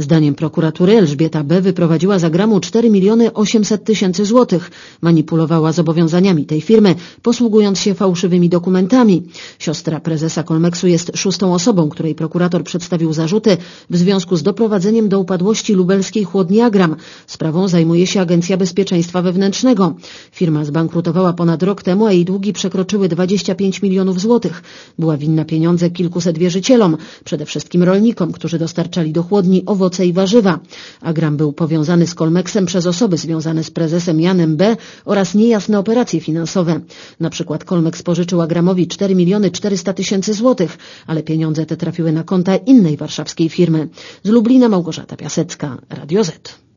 Zdaniem prokuratury Elżbieta B. wyprowadziła z Agramu 4 800 000 złotych. Manipulowała zobowiązaniami tej firmy, posługując się fałszywymi dokumentami. Siostra prezesa Colmexu jest 6. osobą, której prokurator przedstawił zarzuty w związku z doprowadzeniem do upadłości lubelskiej chłodni Agram. Sprawą zajmuje się Agencja Bezpieczeństwa Wewnętrznego. Firma zbankrutowała ponad rok temu, a jej długi przekroczyły 25 milionów złotych. Była winna pieniądze kilkuset wierzycielom, przede wszystkim rolnikom, którzy dostarczali do chłodni owoce i warzywa. Agram był powiązany z Colmexem przez osoby związane z prezesem Janem B. oraz niejasne operacje finansowe. Na przykład Colmex pożyczył Agramowi 4 400 000 złotych, ale pieniądze te trafiły na konta innej warszawskiej firmy. Z Lublina Małgorzata Piasecka, Radio Z.